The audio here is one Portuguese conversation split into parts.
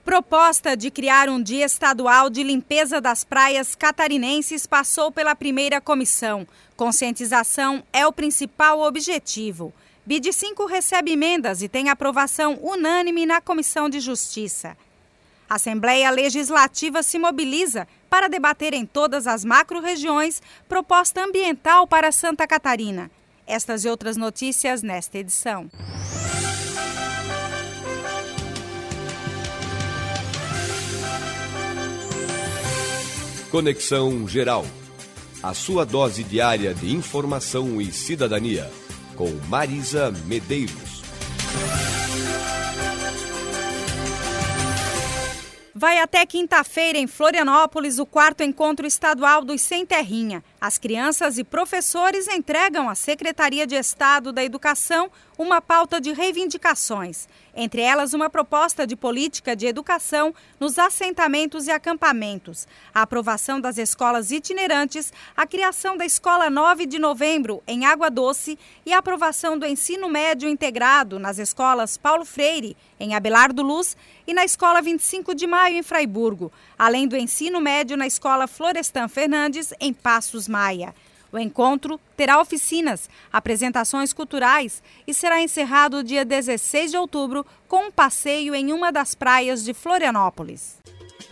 Proposta de criar um dia estadual de limpeza das praias catarinenses passou pela primeira comissão. Conscientização é o principal objetivo. BID 5 recebe emendas e tem aprovação unânime na Comissão de Justiça. A Assembleia Legislativa se mobiliza para debater em todas as macro-regiões proposta ambiental para Santa Catarina. Estas e outras notícias nesta edição. Conexão Geral. A sua dose diária de informação e cidadania. Com Marisa Medeiros. Vai até quinta-feira em Florianópolis o 4º Encontro Estadual dos Sem Terrinha. As crianças e professores entregam à Secretaria de Estado da Educação uma pauta de reivindicações. Entre elas, uma proposta de política de educação nos assentamentos e acampamentos, a aprovação das escolas itinerantes, a criação da Escola 9 de Novembro, em Água Doce, e a aprovação do ensino médio integrado nas escolas Paulo Freire, em Abelardo Luz, e na Escola 25 de Maio, em Fraiburgo, além do ensino médio na Escola Florestan Fernandes, em Passos Maia. O encontro terá oficinas, apresentações culturais e será encerrado dia 16 de outubro com um passeio em uma das praias de Florianópolis.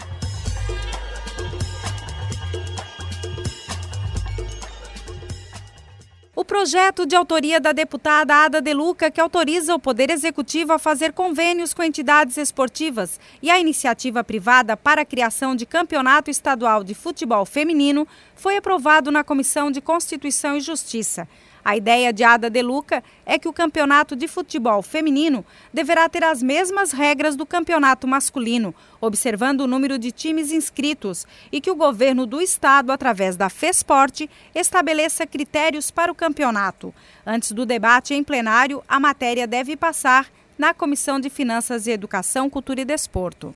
O projeto de autoria da deputada Ada De Luca, que autoriza o Poder Executivo a fazer convênios com entidades esportivas e a iniciativa privada para a criação de campeonato estadual de futebol feminino, foi aprovado na Comissão de Constituição e Justiça. A ideia de Ada De Luca é que o campeonato de futebol feminino deverá ter as mesmas regras do campeonato masculino, observando o número de times inscritos, e que o governo do estado, através da FESPORT, estabeleça critérios para o campeonato. Antes do debate em plenário, a matéria deve passar na Comissão de Finanças e Educação, Cultura e Desporto.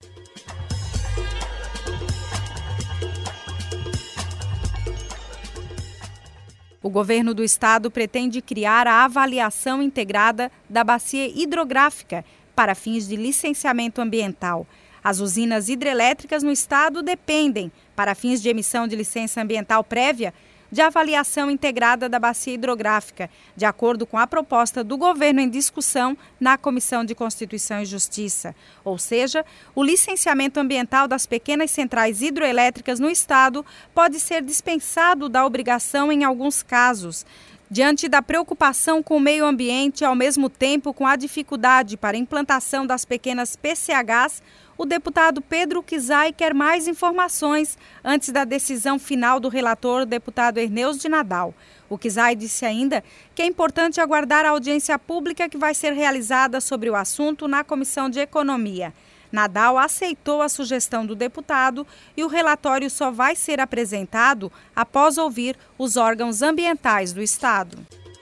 O governo do estado pretende criar a avaliação integrada da bacia hidrográfica para fins de licenciamento ambiental. As usinas hidrelétricas no estado dependem, para fins de emissão de licença ambiental prévia, de avaliação integrada da bacia hidrográfica, de acordo com a proposta do governo em discussão na Comissão de Constituição e Justiça. Ou seja, o licenciamento ambiental das pequenas centrais hidroelétricas no estado pode ser dispensado da obrigação em alguns casos. Diante da preocupação com o meio ambiente e, ao mesmo tempo, com a dificuldade para a implantação das pequenas PCHs, o deputado Pedro Kizai quer mais informações antes da decisão final do relator, o deputado Erneus de Nadal. O Kizai disse ainda que é importante aguardar a audiência pública que vai ser realizada sobre o assunto na Comissão de Economia. Nadal aceitou a sugestão do deputado e o relatório só vai ser apresentado após ouvir os órgãos ambientais do estado.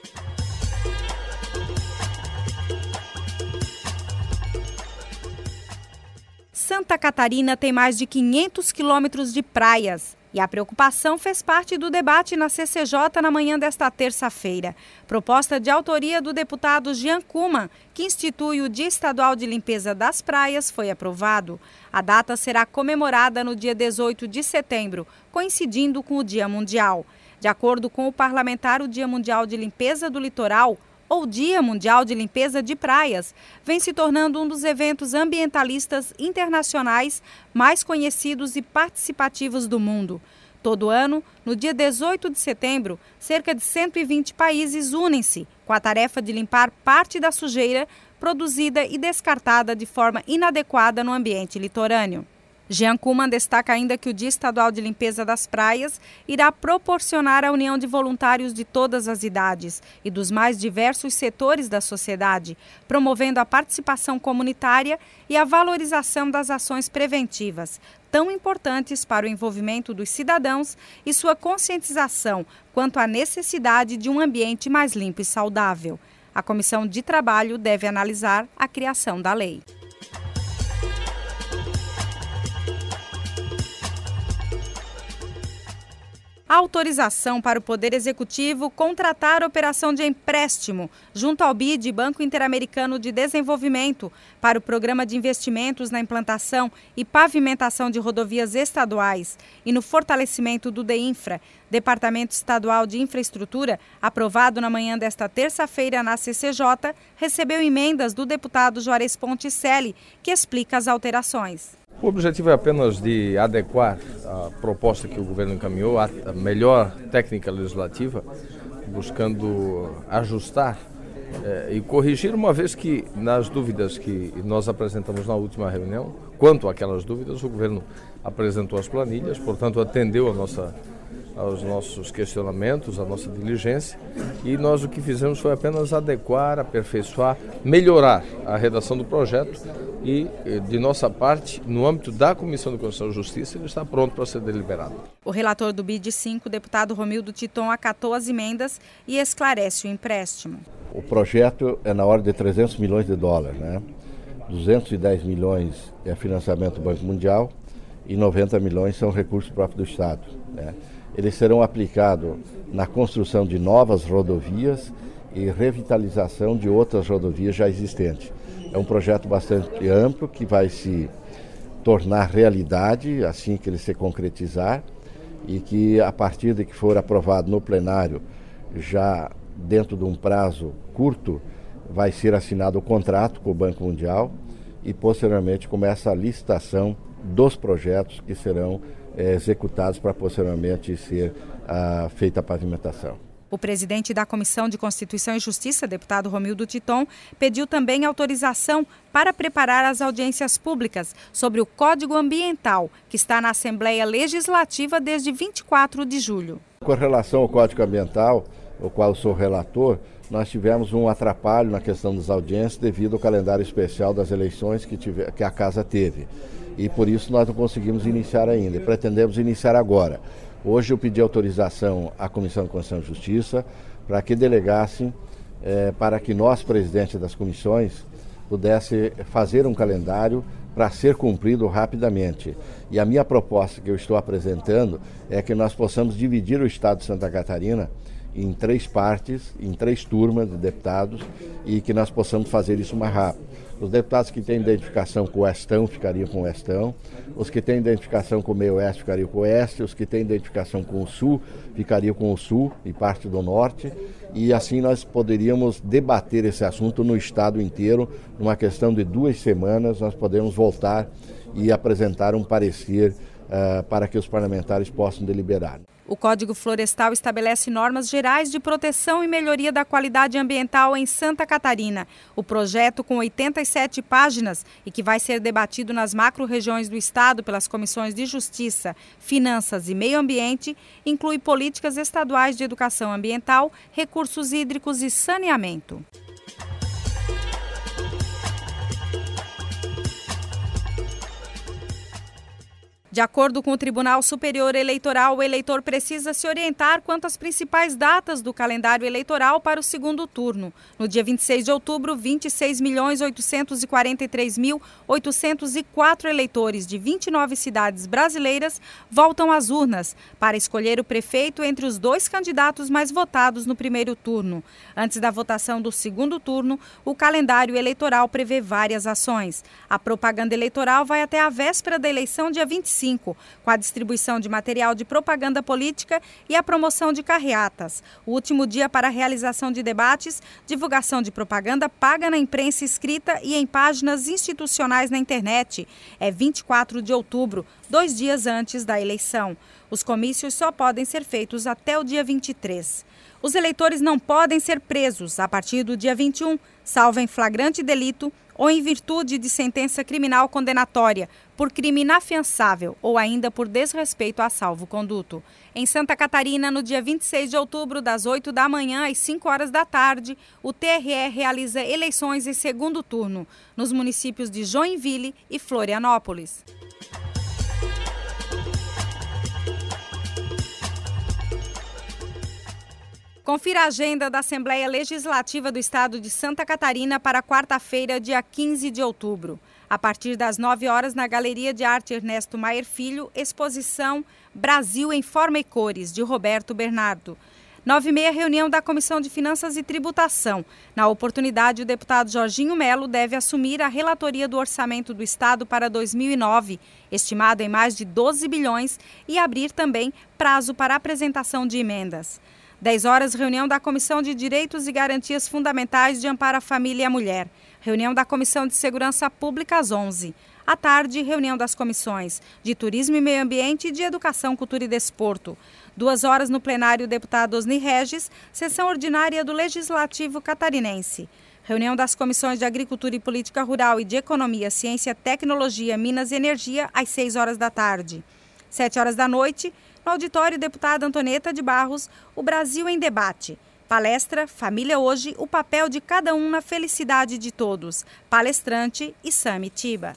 Santa Catarina tem mais de 500 quilômetros de praias e a preocupação fez parte do debate na CCJ na manhã desta terça-feira. Proposta de autoria do deputado Jean Kuman, que institui o Dia Estadual de Limpeza das Praias, foi aprovado. A data será comemorada no dia 18 de setembro, coincidindo com o Dia Mundial. De acordo com o parlamentar, o Dia Mundial de Limpeza do Litoral, ou Dia Mundial de Limpeza de Praias, vem se tornando um dos eventos ambientalistas internacionais mais conhecidos e participativos do mundo. Todo ano, no dia 18 de setembro, cerca de 120 países unem-se com a tarefa de limpar parte da sujeira produzida e descartada de forma inadequada no ambiente litorâneo. Jean Kuman destaca ainda que o Dia Estadual de Limpeza das Praias irá proporcionar a união de voluntários de todas as idades e dos mais diversos setores da sociedade, promovendo a participação comunitária e a valorização das ações preventivas, tão importantes para o envolvimento dos cidadãos e sua conscientização quanto à necessidade de um ambiente mais limpo e saudável. A Comissão de Trabalho deve analisar a criação da lei. A autorização para o Poder Executivo contratar a operação de empréstimo junto ao BID, Banco Interamericano de Desenvolvimento, para o Programa de Investimentos na Implantação e Pavimentação de Rodovias Estaduais e no fortalecimento do DEINFRA, Departamento Estadual de Infraestrutura, aprovado na manhã desta terça-feira na CCJ, recebeu emendas do deputado Juarez Ponticelli, que explica as alterações. O objetivo é apenas de adequar a proposta que o governo encaminhou à melhor técnica legislativa, buscando ajustar e corrigir, uma vez que nas dúvidas que nós apresentamos na última reunião, quanto àquelas dúvidas, o governo apresentou as planilhas, portanto atendeu aos nossos questionamentos, à nossa diligência, e nós o que fizemos foi apenas adequar, aperfeiçoar, melhorar a redação do projeto e, de nossa parte, no âmbito da Comissão de Constituição e Justiça, ele está pronto para ser deliberado. O relator do BID 5, o deputado Romildo Titon, acatou as emendas e esclarece o empréstimo. O projeto é na ordem de 300 milhões de dólares, né? 210 milhões é financiamento do Banco Mundial e 90 milhões são recursos próprios do Estado, né? Eles serão aplicados na construção de novas rodovias e revitalização de outras rodovias já existentes. É um projeto bastante amplo que vai se tornar realidade assim que ele se concretizar e que, a partir de que for aprovado no plenário, já dentro de um prazo curto, vai ser assinado o contrato com o Banco Mundial e, posteriormente, começa a licitação dos projetos que serão executados para posteriormente ser feita a pavimentação. O presidente da Comissão de Constituição e Justiça, deputado Romildo Titon, pediu também autorização para preparar as audiências públicas sobre o Código Ambiental, que está na Assembleia Legislativa desde 24 de julho. Com relação ao Código Ambiental, o qual eu sou relator, nós tivemos um atrapalho na questão das audiências devido ao calendário especial das eleições que a Casa teve. E por isso nós não conseguimos iniciar ainda, e pretendemos iniciar agora. Hoje eu pedi autorização à Comissão de Constituição e Justiça para que delegassem para que nós, presidentes das comissões, pudesse fazer um calendário para ser cumprido rapidamente. E a minha proposta que eu estou apresentando é que nós possamos dividir o Estado de Santa Catarina em 3 partes, em 3 turmas de deputados, e que nós possamos fazer isso mais rápido. Os deputados que têm identificação com o Oestão ficariam com o Oestão, os que têm identificação com o Meio Oeste ficariam com o Oeste, os que têm identificação com o Sul ficariam com o Sul e parte do Norte, e assim nós poderíamos debater esse assunto no Estado inteiro. Numa questão de 2 semanas, nós podemos voltar e apresentar um parecer para que os parlamentares possam deliberar. O Código Florestal estabelece normas gerais de proteção e melhoria da qualidade ambiental em Santa Catarina. O projeto, com 87 páginas e que vai ser debatido nas macro-regiões do Estado pelas comissões de Justiça, Finanças e Meio Ambiente, inclui políticas estaduais de educação ambiental, recursos hídricos e saneamento. De acordo com o Tribunal Superior Eleitoral, o eleitor precisa se orientar quanto às principais datas do calendário eleitoral para o segundo turno. No dia 26 de outubro, 26.843.804 eleitores de 29 cidades brasileiras voltam às urnas para escolher o prefeito entre os 2 candidatos mais votados no primeiro turno. Antes da votação do segundo turno, o calendário eleitoral prevê várias ações. A propaganda eleitoral vai até a véspera da eleição, dia 25. Com a distribuição de material de propaganda política e a promoção de carreatas. O último dia para a realização de debates, divulgação de propaganda paga na imprensa escrita e em páginas institucionais na internet. É 24 de outubro, 2 dias antes da eleição. Os comícios só podem ser feitos até o dia 23. Os eleitores não podem ser presos a partir do dia 21, salvo em flagrante delito ou em virtude de sentença criminal condenatória, por crime inafiançável ou ainda por desrespeito a salvo-conduto. Em Santa Catarina, no dia 26 de outubro, das 8 da manhã às 5 horas da tarde, o TRE realiza eleições em segundo turno, nos municípios de Joinville e Florianópolis. Confira a agenda da Assembleia Legislativa do Estado de Santa Catarina para quarta-feira, dia 15 de outubro. A partir das 9 horas, na Galeria de Arte Ernesto Maier Filho, exposição Brasil em Forma e Cores, de Roberto Bernardo. 9h30, reunião da Comissão de Finanças e Tributação. Na oportunidade, o deputado Jorginho Melo deve assumir a relatoria do Orçamento do Estado para 2009, estimado em mais de 12 bilhões, e abrir também prazo para apresentação de emendas. 10 horas, reunião da Comissão de Direitos e Garantias Fundamentais de Amparo à Família e à Mulher. Reunião da Comissão de Segurança Pública às 11h. À tarde, reunião das comissões de Turismo e Meio Ambiente e de Educação, Cultura e Desporto. 2 horas no plenário, o deputado Osni Regis, sessão ordinária do Legislativo Catarinense. Reunião das comissões de Agricultura e Política Rural e de Economia, Ciência, Tecnologia, Minas e Energia, às 6 horas da tarde. 7 horas da noite, no auditório, deputada Antonieta de Barros, o Brasil em Debate. Palestra Família Hoje, o papel de cada um na felicidade de todos. Palestrante Issami Tiba.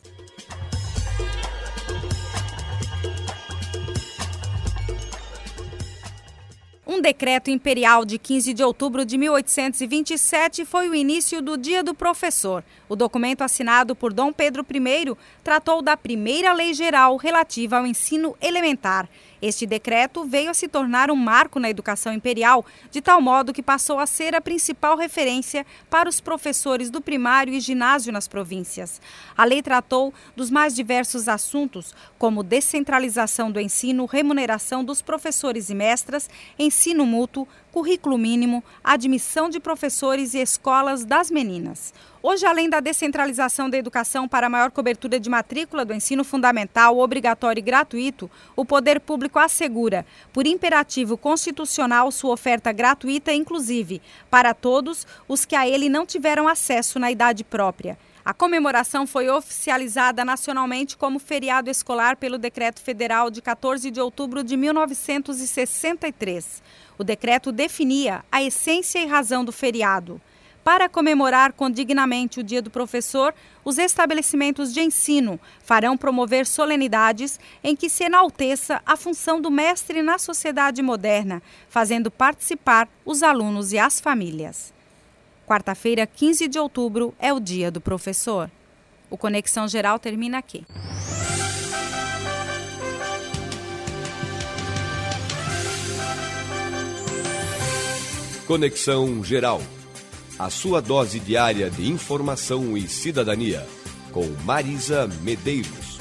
Um decreto imperial de 15 de outubro de 1827 foi o início do Dia do Professor. O documento assinado por Dom Pedro I tratou da primeira lei geral relativa ao ensino elementar. Este decreto veio a se tornar um marco na educação imperial, de tal modo que passou a ser a principal referência para os professores do primário e ginásio nas províncias. A lei tratou dos mais diversos assuntos, como descentralização do ensino, remuneração dos professores e mestras, ensino mútuo, currículo mínimo, admissão de professores e escolas das meninas. Hoje, além da descentralização da educação para maior cobertura de matrícula do ensino fundamental, obrigatório e gratuito, o poder público assegura, por imperativo constitucional, sua oferta gratuita e inclusive para todos os que a ele não tiveram acesso na idade própria. A comemoração foi oficializada nacionalmente como feriado escolar pelo Decreto Federal de 14 de outubro de 1963. O decreto definia a essência e razão do feriado. Para comemorar condignamente o Dia do Professor, os estabelecimentos de ensino farão promover solenidades em que se enalteça a função do mestre na sociedade moderna, fazendo participar os alunos e as famílias. Quarta-feira, 15 de outubro, é o Dia do Professor. O Conexão Geral termina aqui. Conexão Geral. A sua dose diária de informação e cidadania. Com Marisa Medeiros.